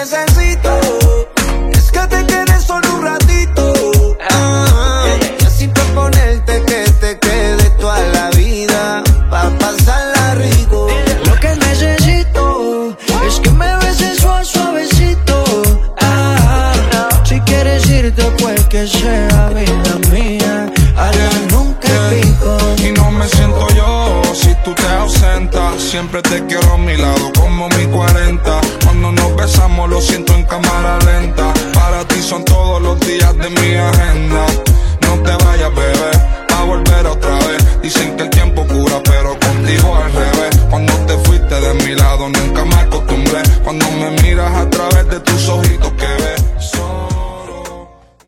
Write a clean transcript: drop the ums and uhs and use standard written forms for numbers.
necesito es que te quedes solo un ratito. Y así proponerte que te quede toda la vida pa' pasarla rico. Lo que necesito es que me beses suavecito. Si quieres irte pues que sea vida mía, allá nunca pico. Y no me siento yo si tú te ausentas. Siempre te quiero a mi lado como mi 40. Cuando nos besamos lo siento en cámara lenta. Para ti son todos los días de mi agenda. No te vayas, bebé,